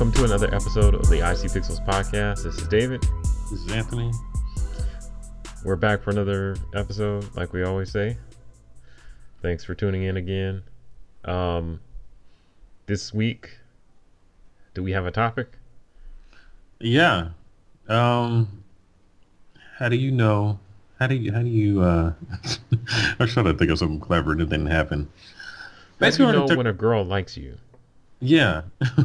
Welcome to another episode of the IC Pixels podcast. This is David. This is Anthony. We're back for another episode, like we always say. Thanks for tuning in again. This week, do we have a topic? Yeah. How do you know? How do you? I was trying to think of something clever and it didn't happen. How do you know when a girl likes you? Yeah.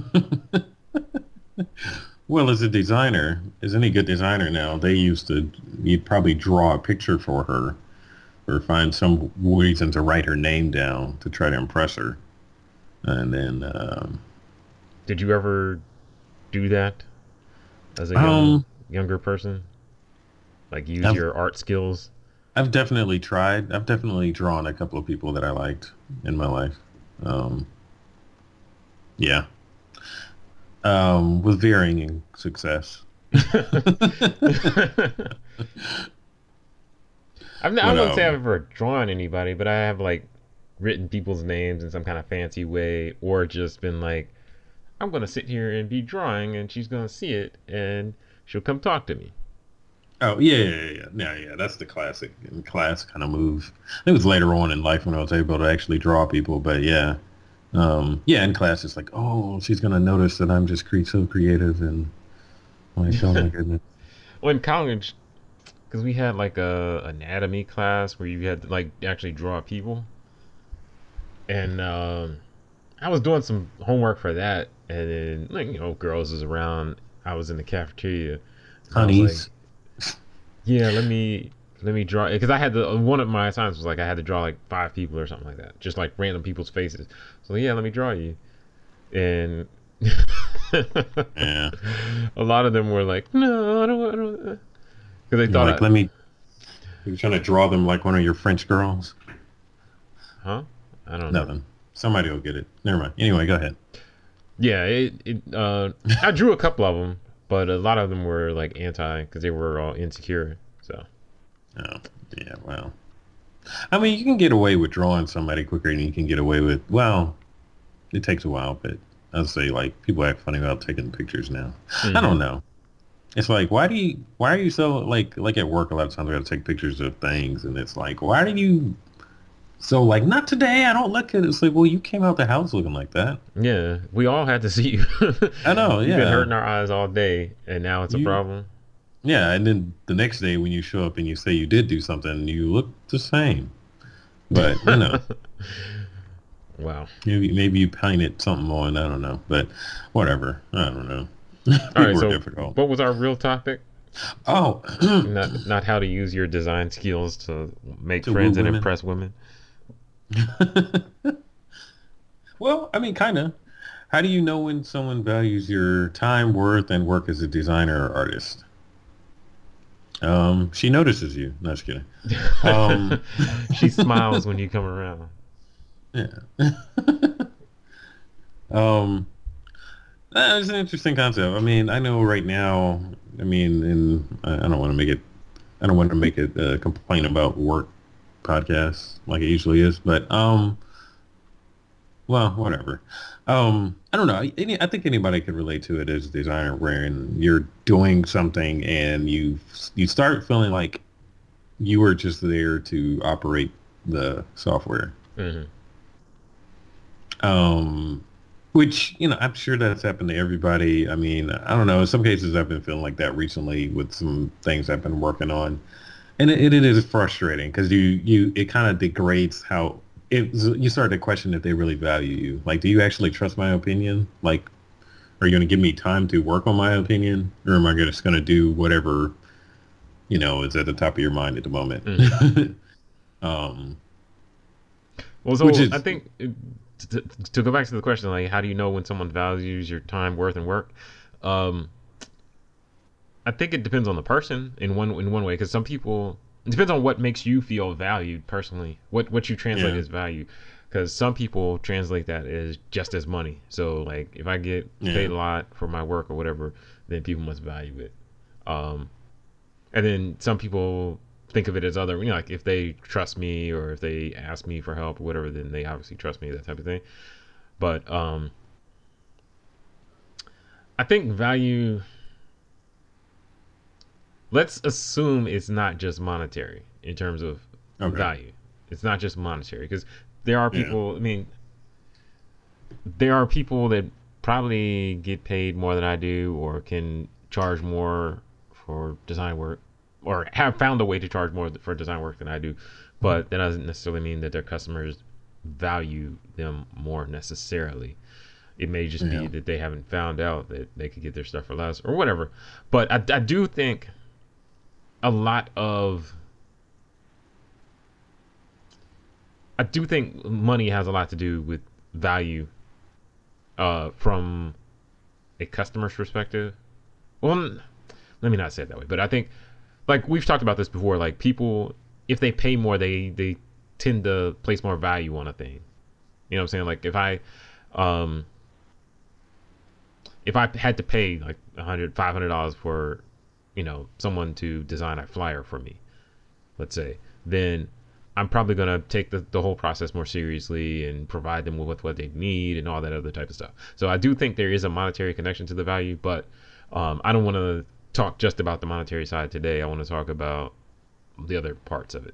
Well, as a designer, as any good designer now, you'd probably draw a picture for her or find some reason to write her name down to try to impress her. And then... Did you ever do that as a younger person? Like use your art skills? I've definitely tried. I've definitely drawn a couple of people that I liked in my life. Yeah. With varying success. I wouldn't say I've ever drawn anybody, but I have like written people's names in some kind of fancy way, or just been like, I'm going to sit here and be drawing and she's going to see it and she'll come talk to me. Oh, yeah. That's the classic in class kind of move. It was later on in life when I was able to actually draw people, but yeah. In class it's like, oh, she's going to notice that I'm just so creative and like, oh my goodness. Well, in college, because we had like a anatomy class where you had to like actually draw people. And I was doing some homework for that, and then like girls was around. I was in the cafeteria. Honeys. Like, yeah, let me draw, because I had one of my assignments was like I had to draw like 5 people or something like that, just like random people's faces. So yeah, let me draw you, and yeah, a lot of them were like, no, I don't, because they thought like, you're trying to draw them like one of your French girls. Huh? I don't know. Nothing. Somebody will get it. Never mind. Anyway, go ahead. Yeah, I drew a couple of them, but a lot of them were like anti, because they were all insecure. So. Oh, yeah. Well, I mean, you can get away with drawing somebody quicker than you can get away with. Well, it takes a while, but I'd say like people act funny about taking pictures now. Mm-hmm. I don't know. It's like, why are you so like at work? A lot of times we got to take pictures of things, and it's like, why do you? So like, not today. I don't look at it. It's like, well, you came out the house looking like that. Yeah, we all had to see you. I know. Yeah, you've been hurting our eyes all day, and now it's a problem. Yeah, and then the next day when you show up and you say you did do something, you look the same. But wow. Maybe you painted something on. I don't know, but whatever. I don't know. All right. So, what was our real topic? Oh, not how to use your design skills to make friends and impress women. Well, I mean, kind of. How do you know when someone values your time, worth, and work as a designer or artist? She notices you. No, just kidding. She smiles when you come around. Yeah. It's an interesting concept. I mean, I know right now. I mean, and I don't want to make it a complaint about work podcasts like it usually is, but well, whatever. I don't know. I think anybody could relate to it as a designer, wherein you're doing something and you start feeling like you were just there to operate the software. Mm-hmm. Which, I'm sure that's happened to everybody. I mean, I don't know. In some cases, I've been feeling like that recently with some things I've been working on, and it is frustrating because it kind of degrades how. You start to question if they really value you. Like, do you actually trust my opinion? Like, are you going to give me time to work on my opinion? Or am I just going to do whatever, is at the top of your mind at the moment? Mm-hmm. I think to go back to the question, like, how do you know when someone values your time, worth, and work? I think it depends on the person in one way, because some people... It depends on what makes you feel valued personally. What you translate as value, because some people translate that as just as money. So like if I get paid a lot for my work or whatever, then people must value it. And then some people think of it as other, like if they trust me or if they ask me for help or whatever, then they obviously trust me, that type of thing. But I think value. Let's assume it's not just monetary in terms of Okay. value. It's not just monetary because there are Yeah. people. I mean, there are people that probably get paid more than I do, or can charge more for design work, or have found a way to charge more for design work than I do. But that doesn't necessarily mean that their customers value them more necessarily. It may just be Yeah. that they haven't found out that they could get their stuff for less or whatever. But I do think a lot of I do think money has a lot to do with value from a customer's perspective. Well, let me not say it that way, but I think like we've talked about this before. Like people, if they pay more, they tend to place more value on a thing. You know what I'm saying? Like um, if I had to pay like $500 for, someone to design a flyer for me, let's say, then I'm probably gonna take the whole process more seriously and provide them with what they need and all that other type of stuff. So I do think there is a monetary connection to the value, but I don't want to talk just about the monetary side today. I want to talk about the other parts of it.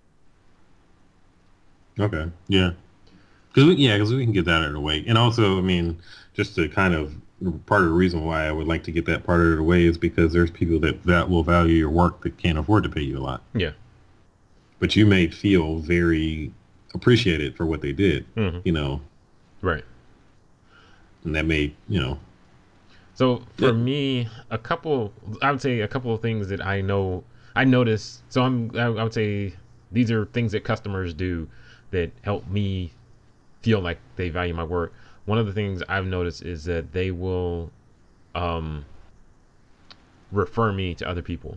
Okay. Yeah. Because we can get that out of the way. And also, I mean, just to kind of part of the reason why I would like to get that part out of the way is because there's people that will value your work that can't afford to pay you a lot. Yeah. But you may feel very appreciated for what they did, Right. and that may, So for me, I would say a couple of things that I notice. So I would say these are things that customers do that help me feel like they value my work. One of the things I've noticed is that they will refer me to other people.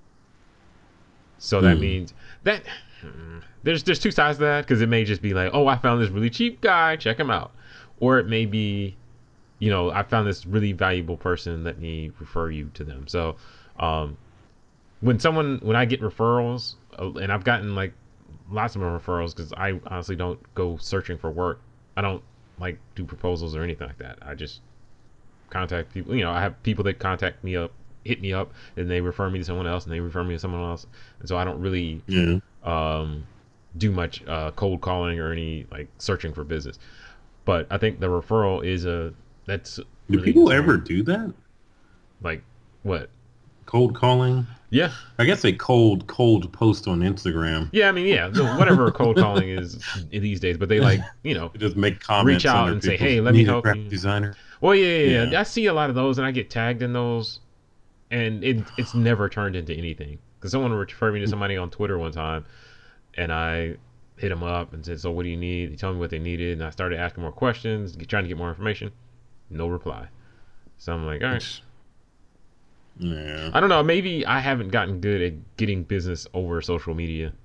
So that means that there's two sides to that, because it may just be like, oh, I found this really cheap guy, check him out. Or it may be, I found this really valuable person, let me refer you to them. So when I get referrals, and I've gotten like lots of referrals, because I honestly don't go searching for work. I don't like do proposals or anything like that. I just contact people. I have people that hit me up, and they refer me to someone else, and they refer me to someone else. And so I don't really do much cold calling or any like searching for business. But I think the referral that's Do really people ever do that? like what? Cold calling? Yeah. I guess a cold post on Instagram. Yeah, I mean, yeah, whatever cold calling is these days, but they Just make comments. reach out under and say, people's hey, let me need a help graphic you. designer. Well, yeah. Yeah. I see a lot of those, and I get tagged in those, and it's never turned into anything. Because someone referred me to somebody on Twitter one time, and I hit them up and said, so what do you need? They told me what they needed, and I started asking more questions, trying to get more information. No reply. So I'm like, all right. Yeah. I don't know. Maybe I haven't gotten good at getting business over social media.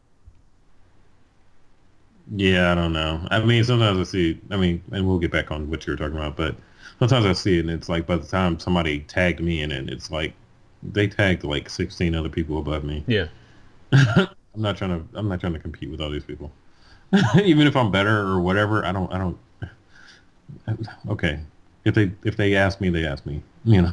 Yeah, I don't know. I mean, sometimes I see, and we'll get back on what you were talking about, but sometimes I see it and it's like by the time somebody tagged me in it, it's like they tagged like 16 other people above me. Yeah. I'm not trying to compete with all these people. Even if I'm better or whatever, I don't okay. If they ask me, they ask me, Yeah.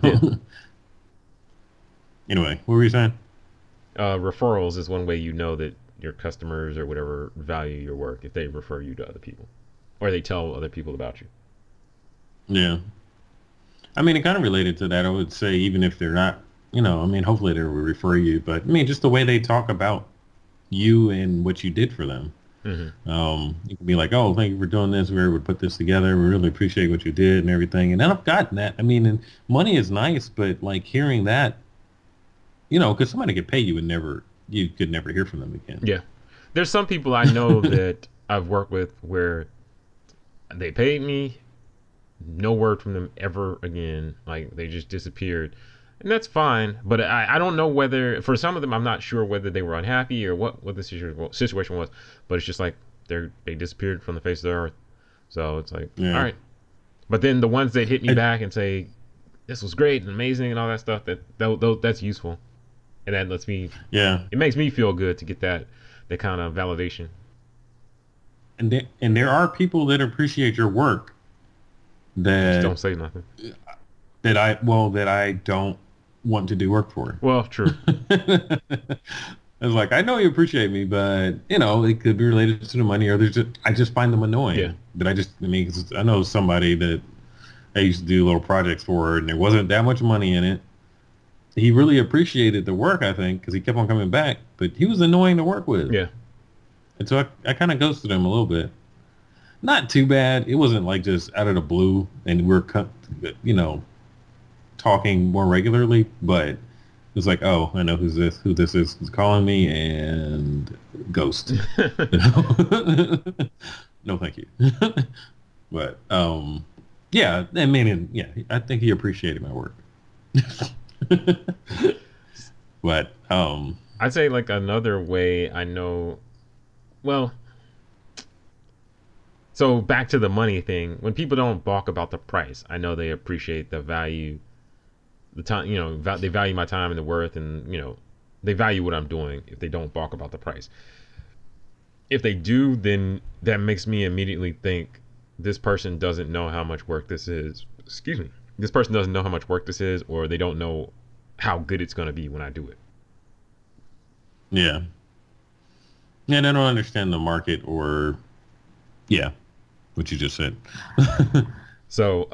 Anyway, what were you saying? Referrals is one way that your customers or whatever value your work, if they refer you to other people, or they tell other people about you. Yeah. I mean, it kind of related to that. I would say even if they're not, hopefully they will refer you, but just the way they talk about you and what you did for them. Mm-hmm. You can be like, oh, thank you for doing this. We were able to put this together. We really appreciate what you did and everything. And then I've gotten that. And money is nice, but like hearing that, because somebody could pay you and you could never hear from them again. Yeah. There's some people I know that I've worked with where they paid me, no word from them ever again. Like they just disappeared. And that's fine. But I don't know whether, for some of them, I'm not sure whether they were unhappy or what the situation was. But it's just like they disappeared from the face of the earth. So it's like, all right. But then the ones that hit me back and say, this was great and amazing and all that stuff, that's useful. And that lets me, it makes me feel good to get that kind of validation. And there are people that appreciate your work that just don't say nothing. that I don't want to do work for. Well, true. I was like, I know you appreciate me, but it could be related to the money, or I just find them Yeah. annoying. But I mean, 'cause I know somebody that I used to do little projects for, and there wasn't that much money in it. He really appreciated the work, I think, because he kept on coming back, but he was annoying to work with. Yeah. And so I kind of ghosted him a little bit. Not too bad. It wasn't like just out of the blue, and talking more regularly, but it's like, oh, I know who this is who's calling me, and ghost. No, thank you. But yeah, I mean, yeah, I think he appreciated my work. But I'd say like another way I know, well, so back to the money thing. When people don't balk about the price, I know they appreciate the value, the time. They value my time and the worth, and they value what I'm doing. If they don't balk about the price, if they do, then that makes me immediately think this person doesn't know how much work this is. Excuse me. This person doesn't know how much work this is, or they don't know how good it's going to be when I do it. Yeah. Yeah, they don't understand the market, or yeah, what you just said. So,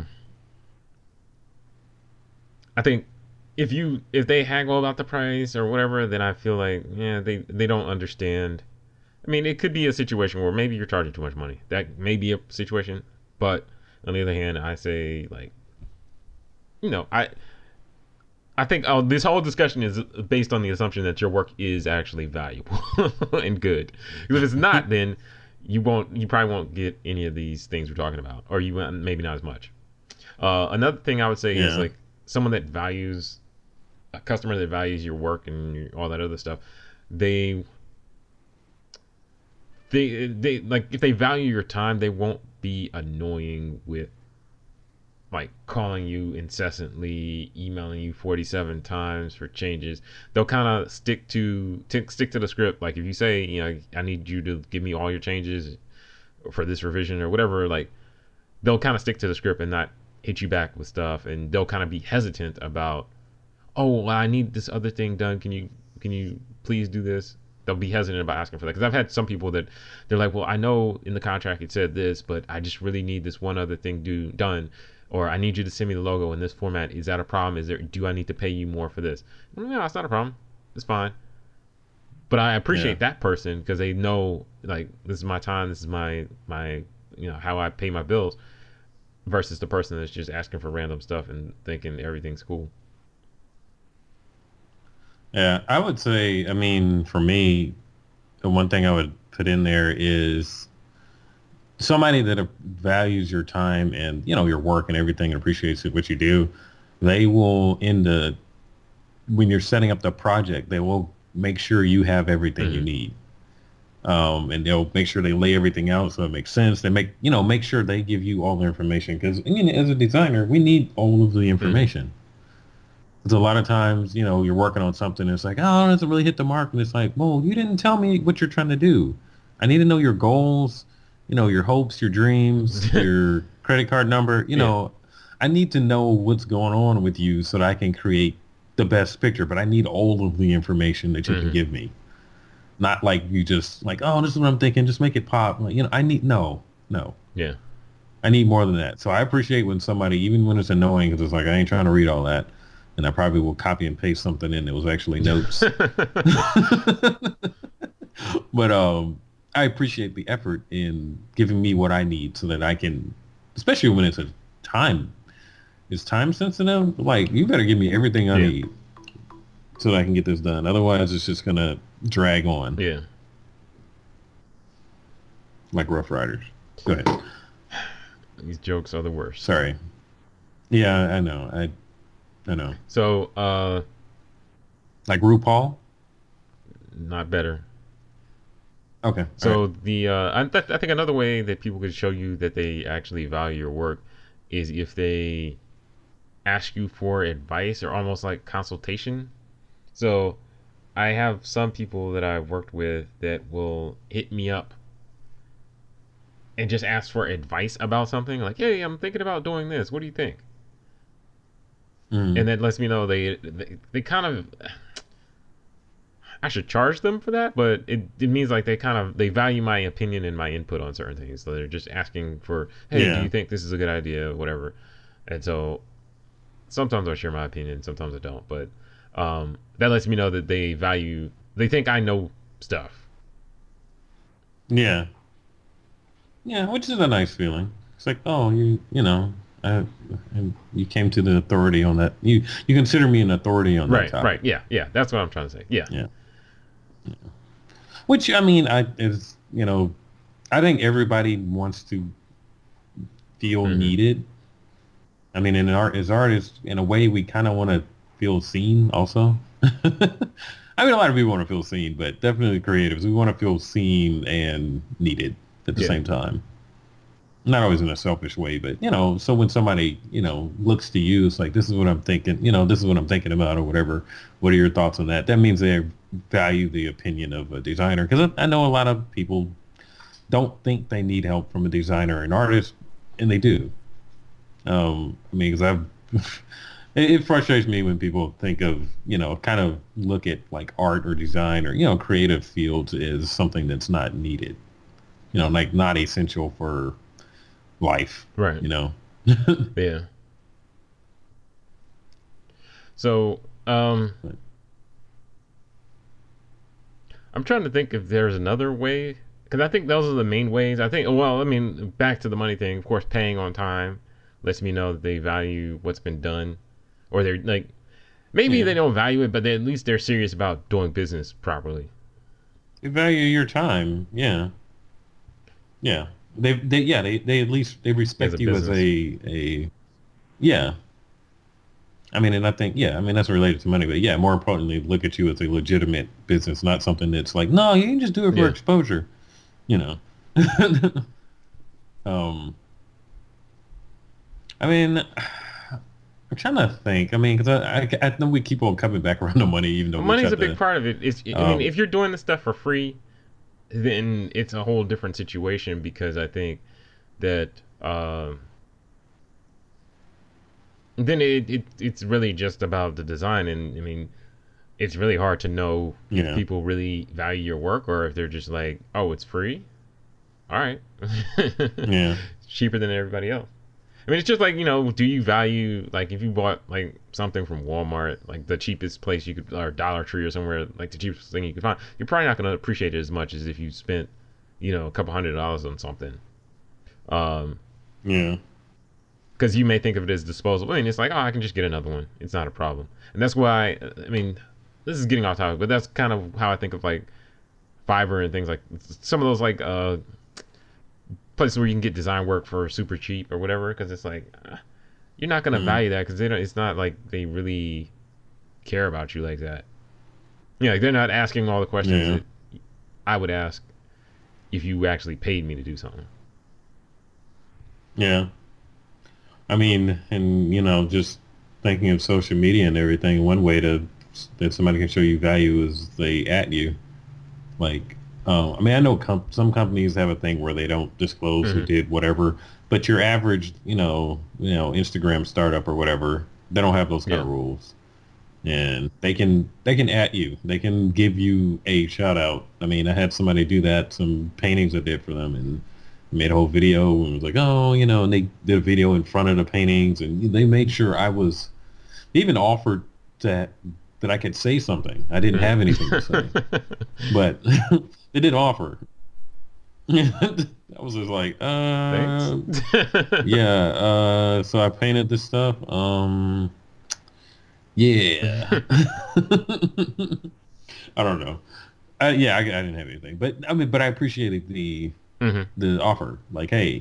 I think if they haggle about the price or whatever, then I feel like they don't understand. I mean, it could be a situation where maybe you're charging too much money. That may be a situation, but on the other hand, I say like, I think this whole discussion is based on the assumption that your work is actually valuable and good. Because if it's not, then you probably won't get any of these things we're talking about, or you maybe not as much. Another thing I would say is like someone that values a customer that values your work and all that other stuff. They like if they value your time, they won't be annoying with like calling you incessantly, emailing you 47 times for changes. They'll kind of stick to the script. Like if you say, I need you to give me all your changes for this revision or whatever, like they'll kind of stick to the script and not hit you back with stuff. And they'll kind of be hesitant about, oh, well, I need this other thing done. Can you please do this? They'll be hesitant about asking for that. Because I've had some people that they're like, well, I know in the contract it said this, but I just really need this one other thing done. Or I need you to send me the logo in this format. Is that a problem? Do I need to pay you more for this? No, it's not a problem. It's fine. But I appreciate that person because they know like this is my time. This is my how I pay my bills. Versus the person that's just asking for random stuff and thinking everything's cool. Yeah, I would say, I mean, for me, the one thing I would put in there is somebody that values your time and, your work and everything and appreciates what you do. They will, when you're setting up the project, they will make sure you have everything you need. And they'll make sure they lay everything out so it makes sense. They make sure they give you all the information because, as a designer, we need all of the information. Because a lot of times, you're working on something and it's like, oh, it doesn't really hit the mark. And it's like, well, you didn't tell me what you're trying to do. I need to know your goals, your hopes, your dreams, your credit card number. I need to know what's going on with you so that I can create the best picture. But I need all of the information that you can give me. Not like you just like, oh, this is what I'm thinking. Just make it pop. Like, I need no. Yeah. I need more than that. So I appreciate when somebody, even when it's annoying, because it's like I ain't trying to read all that, and I probably will copy and paste something in that was actually notes. But I appreciate the effort in giving me what I need so that I can, especially when it's time sensitive. Like you better give me everything I need so that I can get this done. Otherwise, it's just gonna drag on. Yeah. Like Rough Riders. Go ahead. These jokes are the worst. Sorry. Yeah, I know. I know. So, like RuPaul? Not better. Okay. So I think another way that people could show you that they actually value your work is if they ask you for advice or almost like consultation. So I have some people that I've worked with that will hit me up and just ask for advice about something like, hey, I'm thinking about doing this. What do you think? and that lets me know they kind of. I should charge them for that, but it means like they value my opinion and my input on certain things. So they're just asking for, hey, do you think this is a good idea, whatever. And so sometimes I share my opinion, sometimes I don't. But that lets me know that they think I know stuff. Yeah. Yeah, which is a nice feeling. It's like, oh, you know, and you came to the authority on that. You consider me an authority on that topic. Right. Yeah. That's what I'm trying to say. Yeah. Which, I mean, I think everybody wants to feel needed. I mean, as artists, in a way, we kind of want to feel seen also. I mean, a lot of people want to feel seen, but definitely creatives, we want to feel seen and needed at the same time. Not always in a selfish way, but, so when somebody, looks to you, it's like, this is what I'm thinking, this is what I'm thinking about or whatever. What are your thoughts on that? That means they value the opinion of a designer. Because I know a lot of people don't think they need help from a designer and artist, and they do. I mean, because it frustrates me when people think of, kind of look at like art or design or, creative fields as something that's not needed, like not essential for life, right? Yeah. So I'm trying to think if there's another way, because I think those are the main ways. I think, well, I mean, back to the money thing, of course, paying on time lets me know that they value what's been done, or they're like, maybe they don't value it, but at least they're serious about doing business properly. They value your time. Yeah. They at least they respect you as a yeah. I mean, and I think that's related to money, but more importantly, look at you as a legitimate business, not something that's like, no, you can just do it for exposure, I mean, I'm trying to think. I mean, because I know we keep on coming back around to money, even though money's a big part of it. I mean, if you're doing this stuff for free, then it's a whole different situation, because I think that then it's really just about the design, and I mean, it's really hard to know if people really value your work or if they're just like, oh, it's free, all right, it's cheaper than everybody else. I mean, it's just like, do you value, like, if you bought like something from Walmart, like the cheapest place you could, or Dollar Tree or somewhere, like the cheapest thing you could find, you're probably not going to appreciate it as much as if you spent, a couple $100s on something. Because you may think of it as disposable. I mean, it's like, oh, I can just get another one. It's not a problem. And that's why, I mean, this is getting off topic, but that's kind of how I think of like Fiverr and things like some of those like places where you can get design work for super cheap or whatever. Because it's like, you're not going to value that, because it's not like they really care about you like that. Like they're not asking all the questions that I would ask if you actually paid me to do something. Yeah. I mean, and just thinking of social media and everything, one way that somebody can show you value is they at you. Like, I mean, I know some companies have a thing where they don't disclose who did whatever, but your average, Instagram startup or whatever, they don't have those kind of rules, and they can at you, they can give you a shout out. I mean, I had somebody do that, some paintings I did for them, and made a whole video and was like, oh, and they did a video in front of the paintings, and they made sure they even offered that I could say something. I didn't have anything to say, but they did offer. I was just like, thanks. So I painted this stuff. Yeah. I don't know. I didn't have anything, but I mean, but I appreciated the offer. Like, hey,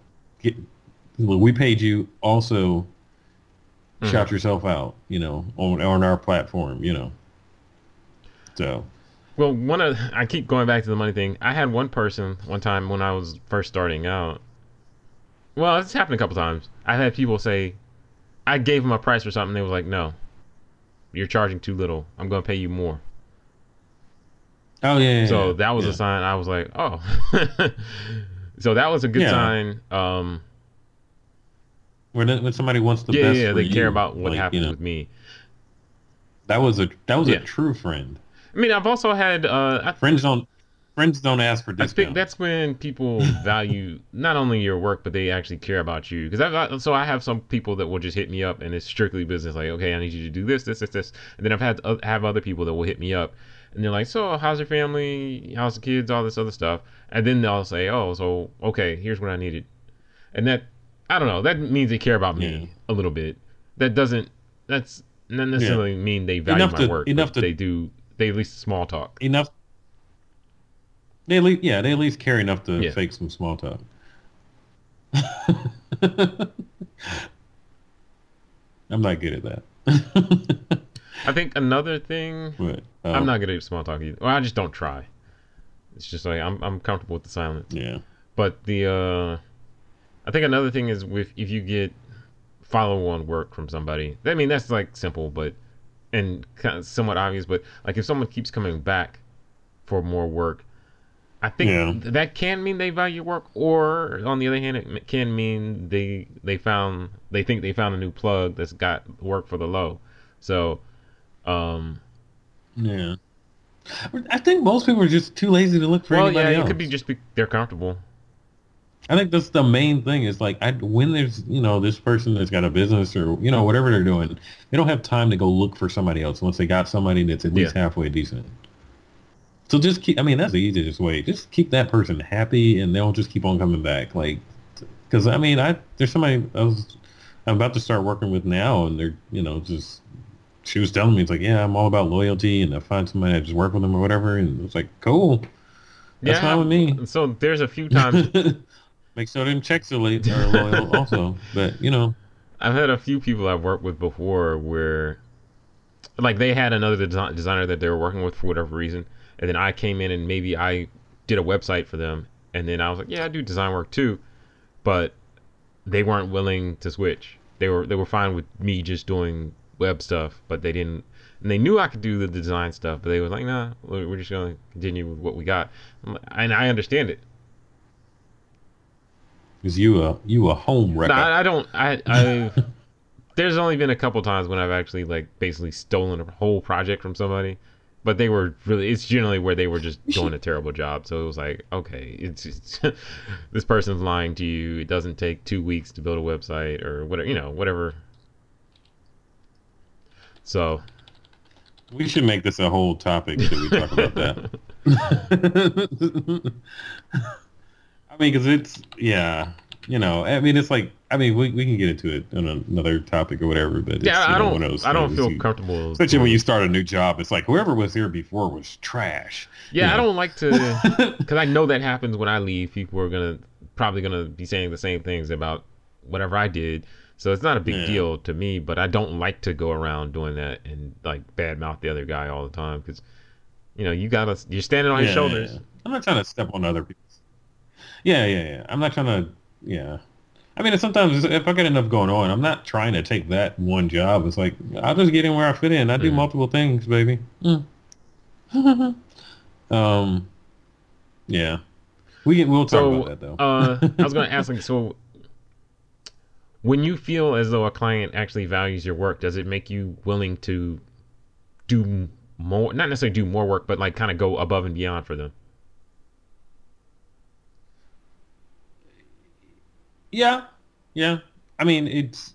we paid you. Also, shout yourself out. On our platform. So. Well, I keep going back to the money thing. I had one person one time when I was first starting out. Well, it's happened a couple times. I had people say, I gave them a price for something. They was like, no, you're charging too little. I'm going to pay you more. Oh, yeah. So that was a sign. I was like, oh. So that was a good sign. when somebody wants the Yeah, best yeah, for they care you, about what like, you happened know, with me. that was a Yeah, true friend. I mean, I've also had Friends don't ask for I think discounts. that's when people value not only your work, but they actually care about you. Because I have some people that will just hit me up and it's strictly business. Like, okay, I need you to do this, this, this, this. And then I've had have other people that will hit me up and they're like, so how's your family? How's the kids? All this other stuff. And then they'll say, oh, so okay, here's what I needed. And that I don't know. That means they care about Yeah, me a little bit. That doesn't. That's not yeah. necessarily mean they value my work, but Enough to they do. They at least small talk. enough. They at least care enough to Yeah. fake some small talk. I'm not good at that. I think another thing. But I'm not good at small talk either. Well, I just don't try. It's just like I'm comfortable with the silence. yeah, But I think another thing is with if you get follow on work from somebody. I mean that's like simple, but and kind of somewhat obvious. But like if someone keeps coming back for more work, I think yeah, that can mean they value your work, or on the other hand, it can mean they think they found a new plug that's got work for the low. So, um, yeah. I think most people are just too lazy to look for well, yeah, anybody it could be else. just they're comfortable. I think that's the main thing is like when there's this person that's got a business or whatever they're doing, they don't have time to go look for somebody else once they got somebody that's at Yeah, least halfway decent. So just keep. I mean, that's the easiest way. Just keep that person happy, and they'll just keep on coming back. Like, because I mean, there's somebody I'm about to start working with now, and they're just she was telling me it's like, yeah, I'm all about loyalty, and I find somebody I just work with them or whatever, and it's like, cool, that's fine yeah. with me. So there's a few times Make sure them checks are loyal also, but I've had a few people I've worked with before where like they had another designer that they were working with for whatever reason, and then I came in and maybe I did a website for them, and then I was like, yeah, I do design work too, but they weren't willing to switch. They were fine with me just doing web stuff, but they didn't. And they knew I could do the design stuff, but they were like, nah, we're just gonna continue with what we got. And I understand it. because you a home No, wrecker. I don't. I've there's only been a couple times when I've actually like basically stolen a whole project from somebody, but they were really it's generally where they were just doing a terrible job. So it was like, okay, it's this person's lying to you. It doesn't take 2 weeks to build a website or whatever, whatever. So We should make this a whole topic that we talk about that. I mean, because I mean, it's like, I mean, we can get into it on another topic or whatever, but it's, yeah, one of those I don't things feel comfortable especially when doing. you start a new job. It's like whoever was here before was trash. You Yeah, I know, don't like to because I know that happens when I leave. People are probably gonna be saying the same things about whatever I did. So it's not a big yeah, deal to me, but I don't like to go around doing that and like badmouth the other guy all the time because you're standing on his yeah. shoulders. I'm not trying to step on other people's. Yeah. I'm not trying to. Yeah. I mean, sometimes if I get enough going on, I'm not trying to take that one job. It's like I'll just get in where I fit in. I do Hmm. multiple things, baby. Um, yeah. We'll talk about So that though. I was gonna ask like so when you feel as though a client actually values your work, does it make you willing to do more? Not necessarily do more work, but like kind of go above and beyond for them. Yeah, yeah. I mean, it's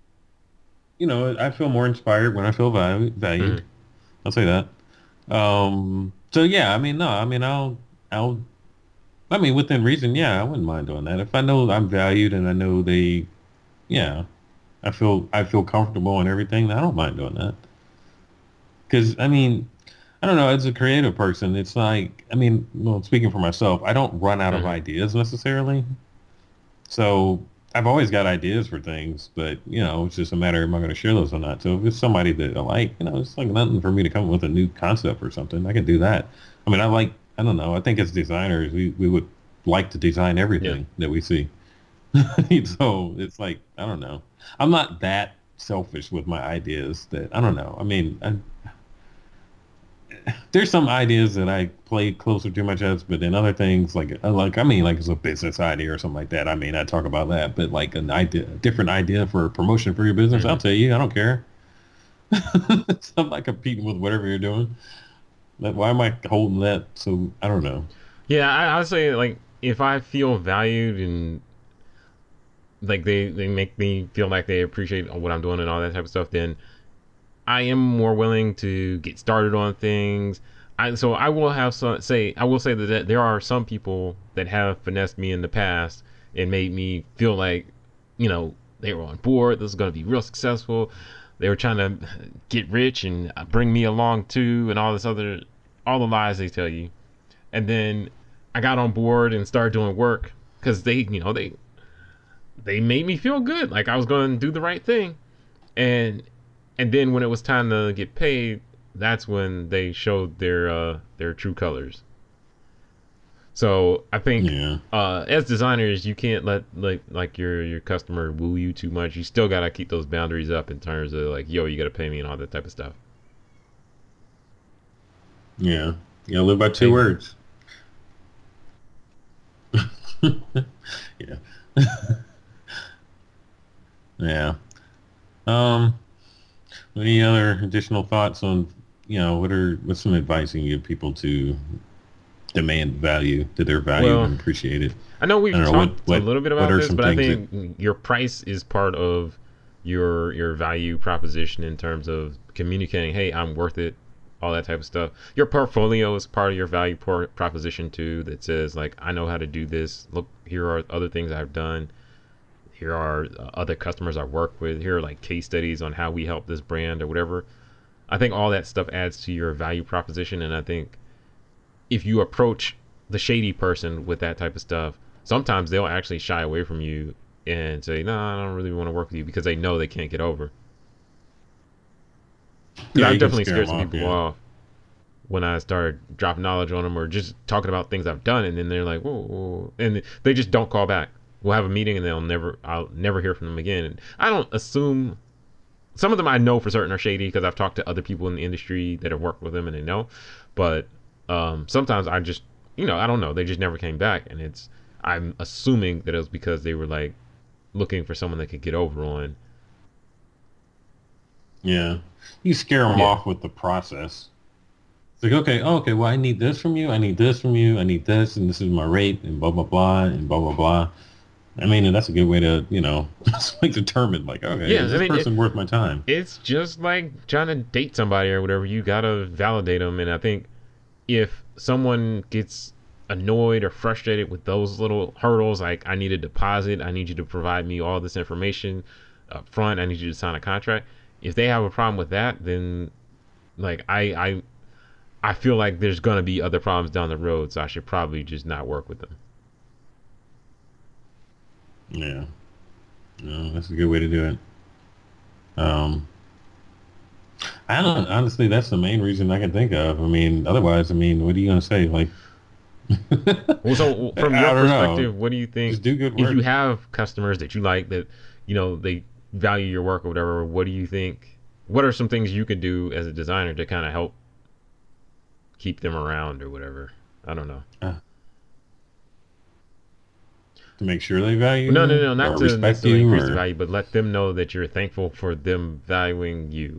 I feel more inspired when I feel valued. Hmm. I'll say that. So yeah, I mean, no, I mean, I'll, I mean, within reason, yeah, I wouldn't mind doing that if I know I'm valued and I know yeah, I feel comfortable and everything. I don't mind doing that because I mean, I don't know. As a creative person, it's like, I mean, well, speaking for myself, I don't run out of Hmm. ideas necessarily. So I've always got ideas for things, but it's just a matter of am I going to share those or not. So if it's somebody that I like, it's like nothing for me to come up with a new concept or something. I can do that. I mean, I don't know. I think as designers, we would like to design Yeah. everything that we see. So it's like, I don't know. I'm not that selfish with my ideas that I don't know. I mean, there's some ideas that I play closer to my chest, but then other things I mean, like it's a business idea or something like that. I may not talk about that, but like an idea, a different idea for a promotion for your business, I'll tell you. I don't care. So I'm not competing with whatever you're doing. Like, why am I holding that? So I don't know. Yeah, I would say like if I feel valued and like they make me feel like they appreciate what I'm doing and all that type of stuff, then I am more willing to get started on things. So I will have I will say that there are some people that have finessed me in the past and made me feel like, they were on board. This is going to be real successful. They were trying to get rich and bring me along too, and all the lies they tell you. And then I got on board and started doing work because they made me feel good, like I was going to do the right thing. And then when it was time to get paid, that's when they showed their true colors. So I think as designers, you can't let like your customer woo you too much. You still gotta keep those boundaries up in terms of like, yo, you gotta pay me and all that type of stuff. Yeah. You gotta live by two words. Yeah. Yeah. Any other additional thoughts on, what's some advice you can give people to demand value, that they're valued and appreciated? I know we've talked a little bit about this, but I think your price is part of your value proposition in terms of communicating, hey, I'm worth it, all that type of stuff. Your portfolio is part of your value proposition too, that says like, I know how to do this. Look, here are other things I've done. Here are other customers I work with. Here are like case studies on how we help this brand or whatever. I think all that stuff adds to your value proposition. And I think if you approach the shady person with that type of stuff, sometimes they'll actually shy away from you and say, no, I don't really want to work with you, because they know they can't get over. Yeah, I've definitely scared some people off when I started dropping knowledge on them or just talking about things I've done. And then they're like, whoa. And they just don't call back. We'll have a meeting and I'll never hear from them again. And I don't assume, some of them I know for certain are shady because I've talked to other people in the industry that have worked with them and they know. But sometimes I just, I don't know. They just never came back. And I'm assuming that it was because they were like looking for someone they could get over on. Yeah. You scare them off with the process. It's like, okay, well, I need this from you. I need this from you. I need this. And this is my rate and blah, blah, blah, and blah, blah, blah. I mean, and that's a good way to, like determine, like, okay, is this person worth my time? It's just like trying to date somebody or whatever. You got to validate them. And I think if someone gets annoyed or frustrated with those little hurdles, like I need a deposit, I need you to provide me all this information up front, I need you to sign a contract. If they have a problem with that, then like I feel like there's going to be other problems down the road. So I should probably just not work with them. Yeah. No, that's a good way to do it. I don't, honestly, that's the main reason I can think of. I mean, otherwise, what are you going to say? Like, well, so from your perspective, what do you think? Just do good work. If you have customers that you like, that, they value your work or whatever, what do you think? What are some things you could do as a designer to kind of help keep them around or whatever? I don't know. To make sure they value no, not to necessarily increase the value, but let them know that you're thankful for them valuing you.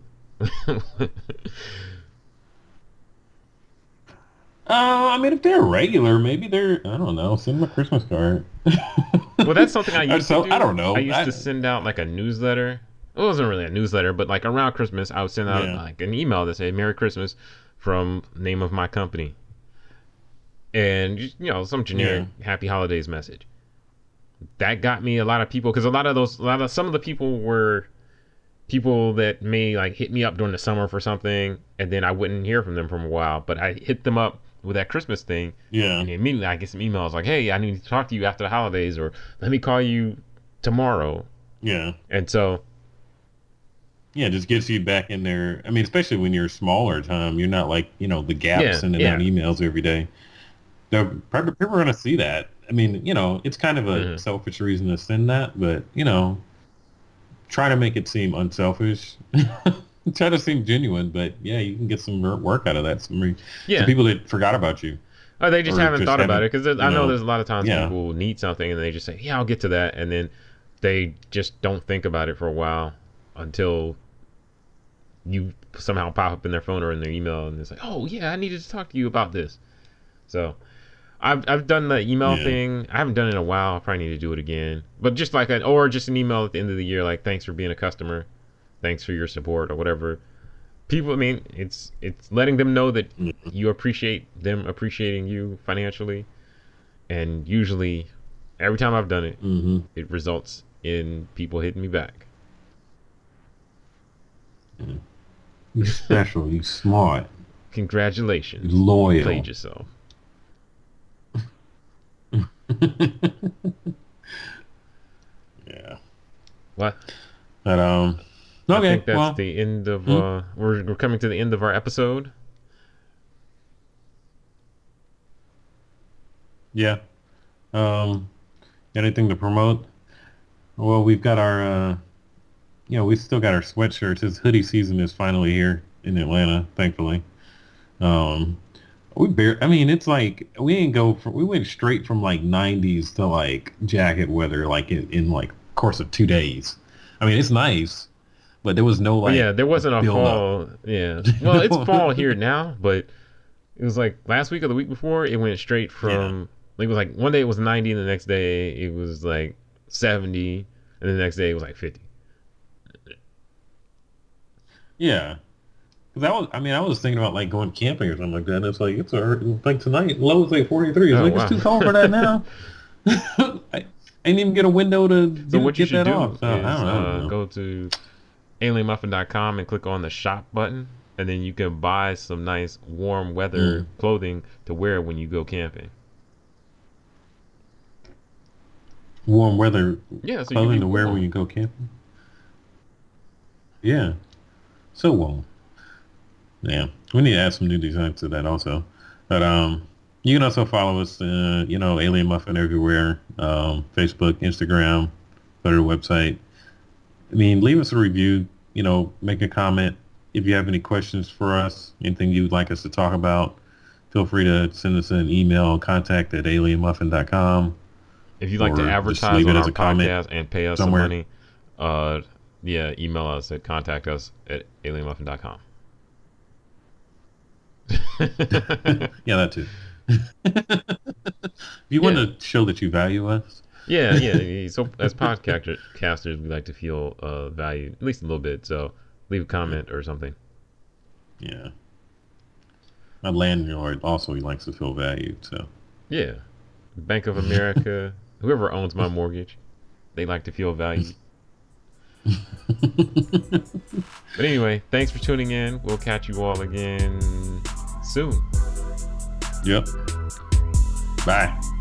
If they're regular, maybe I don't know, send them a Christmas card. Well, that's something I used to do. I don't know. I used to send out like a newsletter. It wasn't really a newsletter, but like around Christmas, I would send out like an email that said "Merry Christmas" from name of my company, and some generic Happy Holidays message. That got me a lot of people, because some of the people were people that may like hit me up during the summer for something, and then I wouldn't hear from them for a while, but I hit them up with that Christmas thing, and immediately I get some emails like, hey, I need to talk to you after the holidays, or let me call you tomorrow. And so just gets you back in there. I mean, especially when you're smaller time, you're not like the Gap sending out emails every day. People are going to see that. I mean, it's kind of a selfish reason to send that, but try to make it seem unselfish. Try to seem genuine, but yeah, you can get some work out of that. Some Yeah. people that forgot about you. Or they just haven't thought about it, because I know there's a lot of times Yeah. people need something and they just say, yeah, I'll get to that, and then they just don't think about it for a while until you somehow pop up in their phone or in their email, and it's like, oh yeah, I needed to talk to you about this. So I've done the email thing. I haven't done it in a while. I probably need to do it again. But just like or just an email at the end of the year, like, thanks for being a customer, thanks for your support, or whatever. People, I mean, it's letting them know that you appreciate them appreciating you financially. And usually, every time I've done it, it results in people hitting me back. You special. You smart. Congratulations. You loyal. You played yourself. Yeah. What? But okay. I think that's the end of we're coming to the end of our episode. Yeah. Anything to promote? Well, we've got our we still got our sweatshirts. His hoodie season is finally here in Atlanta, thankfully. It's like we went straight from like 90s to like jacket weather like in like course of 2 days. I mean, it's nice, but there was no like there wasn't a fall. Yeah, well, it's fall here now, but it was like last week or the week before, it went straight from it was like one day it was 90 and the next day it was like 70 and the next day it was like 50. Yeah. Cause I was thinking about like going camping or something like that. And it's like like tonight low is like 43. It's it's too cold for that now. I didn't even get a window to get that off. So, I don't know. Go to alienmuffin.com and click on the shop button, and then you can buy some nice warm weather clothing to wear when you go camping. Warm weather so clothing to wear when you go camping? Yeah. So warm. Yeah, we need to add some new designs to that also. But you can also follow us, Alien Muffin everywhere, Facebook, Instagram, go to the website. I mean, leave us a review, make a comment. If you have any questions for us, anything you'd like us to talk about, feel free to send us an email, contact@alienmuffin.com. If you'd like to advertise on our podcast and pay us some money, email us at contactus@alienmuffin.com. Yeah, that too. If you want to show that you value us. Yeah. So as podcasters, we like to feel valued, at least a little bit. So leave a comment or something. Yeah. My landlord also, he likes to feel valued. So. Yeah. Bank of America, whoever owns my mortgage, they like to feel valued. But anyway, thanks for tuning in. We'll catch you all again soon. Yep. Bye.